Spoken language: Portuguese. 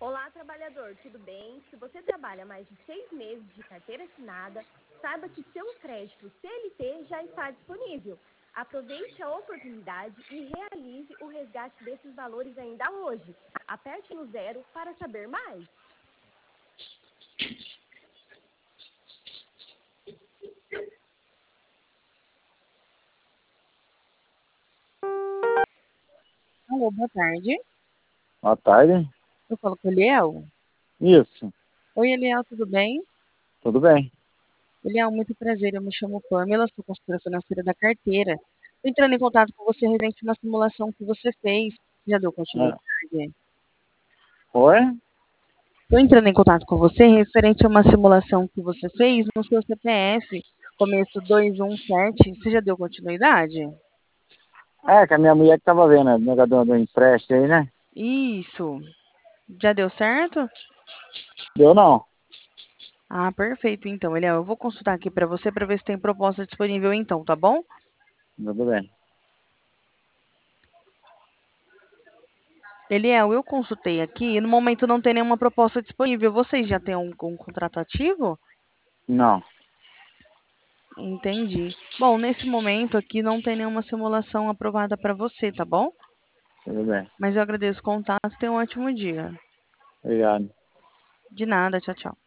Olá, trabalhador, tudo bem? Se você trabalha mais de 6 meses de carteira assinada, saiba que seu crédito CLT já está disponível. Aproveite a oportunidade e realize o resgate desses valores ainda hoje. Aperte no 0 para saber mais. Alô, boa tarde. Boa tarde. Eu falo com o Eliel. Isso, Oi, Eliel, tudo bem? tudo bem. Eliel, muito prazer. Eu me chamo Pamela, sou consultora financeira da carteira. Estou entrando em contato com você referente a uma simulação que você fez. Já deu continuidade? Oi? Estou entrando em contato com você referente a uma simulação que você fez no seu CPF, começo 217. Você já deu continuidade? Que a minha mulher que tava vendo, o negócio do empréstimo aí, né? Isso. Já deu certo? Deu não. Ah, perfeito. Então, Eliel, eu vou consultar aqui para você para ver se tem proposta disponível então, tá bom? Tudo bem. Eliel, eu consultei aqui e no momento não tem nenhuma proposta disponível. Vocês já têm um contrato ativo? Não, Entendi. Bom, nesse momento aqui não tem nenhuma simulação aprovada para você, tá bom? tudo bem. Mas eu agradeço o contato e tenha um ótimo dia. Obrigado. De nada, tchau, tchau.